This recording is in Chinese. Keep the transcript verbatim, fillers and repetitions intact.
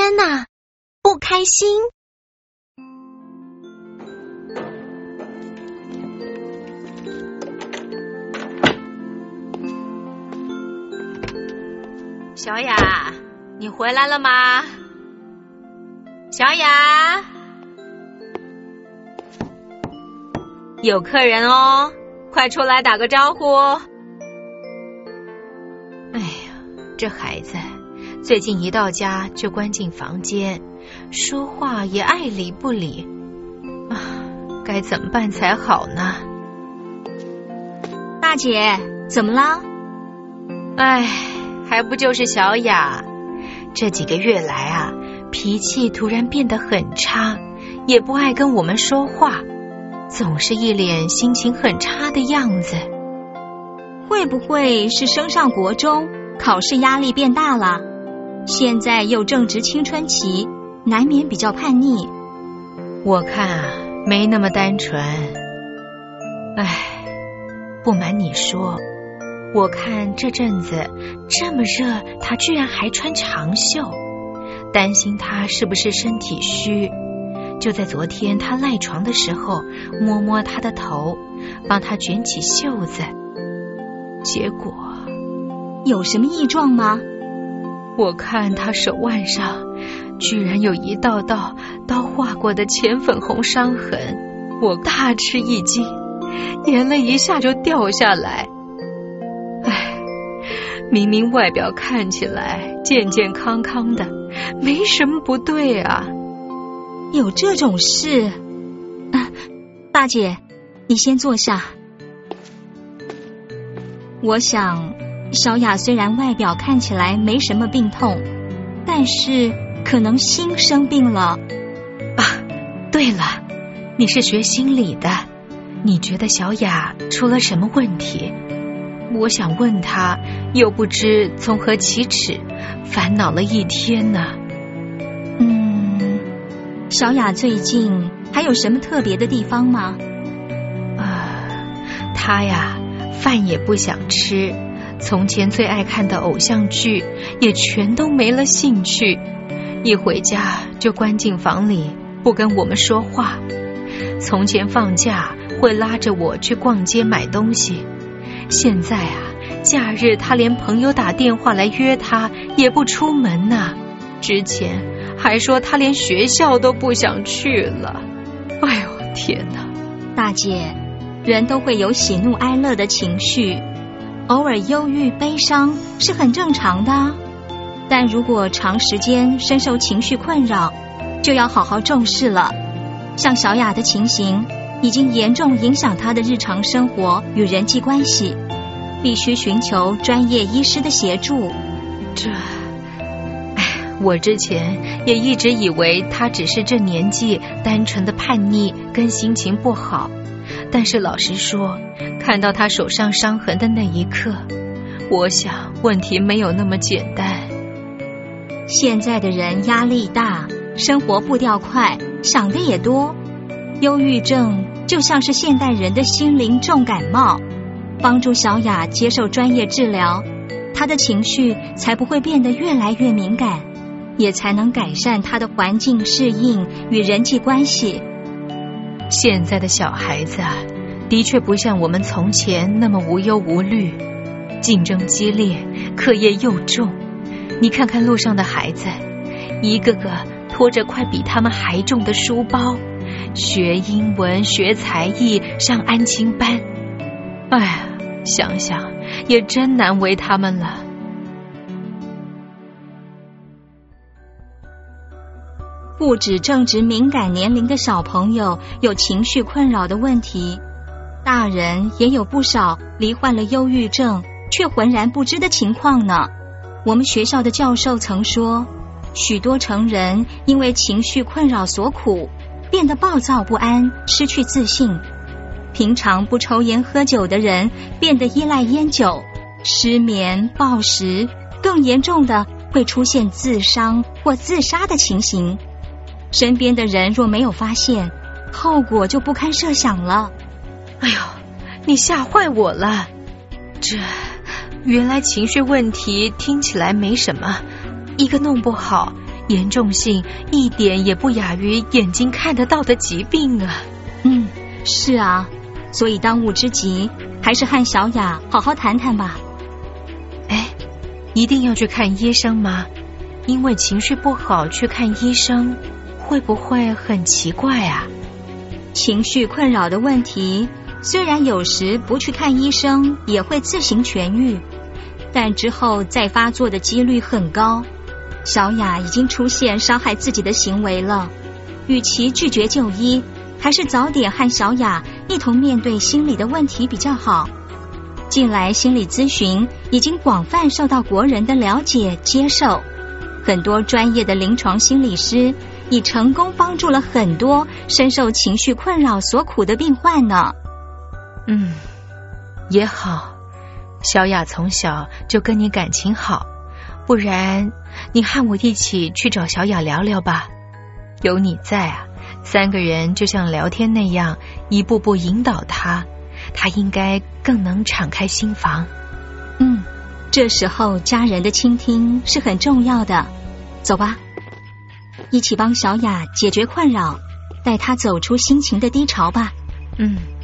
天哪，不开心。 小雅，你回来了吗？小雅，有客人哦，快出来打个招呼。哎呀，这孩子最近一到家就关进房间，说话也爱理不理啊，该怎么办才好呢？ 大姐，怎么了？ 哎，还不就是小雅，这几个月来啊，脾气突然变得很差，也不爱跟我们说话，总是一脸心情很差的样子。 会不会是升上国中，考试压力变大了？现在又正值青春期，难免比较叛逆。 我看啊，没那么单纯。哎，不瞒你说，我看这阵子这么热，他居然还穿长袖，担心他是不是身体虚。就在昨天他赖床的时候，摸摸他的头，帮他卷起袖子，结果有什么异状吗？ 我看他手腕上居然有一道道刀划过的浅粉红伤痕，我大吃一惊，眼泪一下就掉下来。唉，明明外表看起来健健康康的，没什么不对啊。 有这种事？啊，大姐，你先坐下。我想小雅虽然外表看起来没什么病痛，但是可能心生病了。 啊，对了，你是学心理的，你觉得小雅出了什么问题？我想问她，又不知从何启齿，烦恼了一天呢。 嗯，小雅最近还有什么特别的地方吗？ 啊，她呀，饭也不想吃，从前最爱看的偶像剧也全都没了兴趣，一回家就关进房里，不跟我们说话。从前放假会拉着我去逛街买东西，现在啊，假日他连朋友打电话来约他也不出门呢。之前还说他连学校都不想去了。哎呦天哪！ 大姐，人都会有喜怒哀乐的情绪，偶尔忧郁悲伤是很正常的，但如果长时间深受情绪困扰，就要好好重视了。像小雅的情形已经严重影响她的日常生活与人际关系，必须寻求专业医师的协助。 这，哎，我之前也一直以为她只是这年纪单纯的叛逆跟心情不好，但是老实说，看到她手上伤痕的那一刻，我想问题没有那么简单。 现在的人压力大，生活步调快，想的也多，忧郁症就像是现代人的心灵重感冒。帮助小雅接受专业治疗，她的情绪才不会变得越来越敏感，也才能改善她的环境适应与人际关系。 现在的小孩子啊，的确不像我们从前那么无忧无虑，竞争激烈，课业又重。你看看路上的孩子，一个个拖着快比他们还重的书包，学英文，学才艺，上安亲班。哎呀，想想也真难为他们了。 不止正值敏感年龄的小朋友有情绪困扰的问题，大人也有不少罹患了忧郁症却浑然不知的情况呢。我们学校的教授曾说，许多成人因为情绪困扰所苦，变得暴躁不安，失去自信。平常不抽烟喝酒的人变得依赖烟酒，失眠暴食，更严重的会出现自伤或自杀的情形。身边的人若没有发现，后果就不堪设想了。 哎呦，你吓坏我了。这原来情绪问题听起来没什么，一个弄不好严重性一点也不亚于眼睛看得到的疾病啊。 嗯，是啊，所以当务之急还是和小雅好好谈谈吧。 哎，一定要去看医生吗？因为情绪不好去看医生，会不会很奇怪啊？ 情绪困扰的问题，虽然有时不去看医生也会自行痊愈，但之后再发作的几率很高。小雅已经出现伤害自己的行为了，与其拒绝就医，还是早点和小雅一同面对心理的问题比较好。近来心理咨询已经广泛受到国人的了解接受，很多专业的临床心理师已成功帮助了很多深受情绪困扰所苦的病患呢。 嗯，也好，小雅从小就跟你感情好，不然你和我一起去找小雅聊聊吧。有你在啊，三个人就像聊天那样，一步步引导她，她应该更能敞开心房。 嗯，这时候家人的倾听是很重要的。走吧，一起帮小雅解决困扰，带她走出心情的低潮吧。 嗯。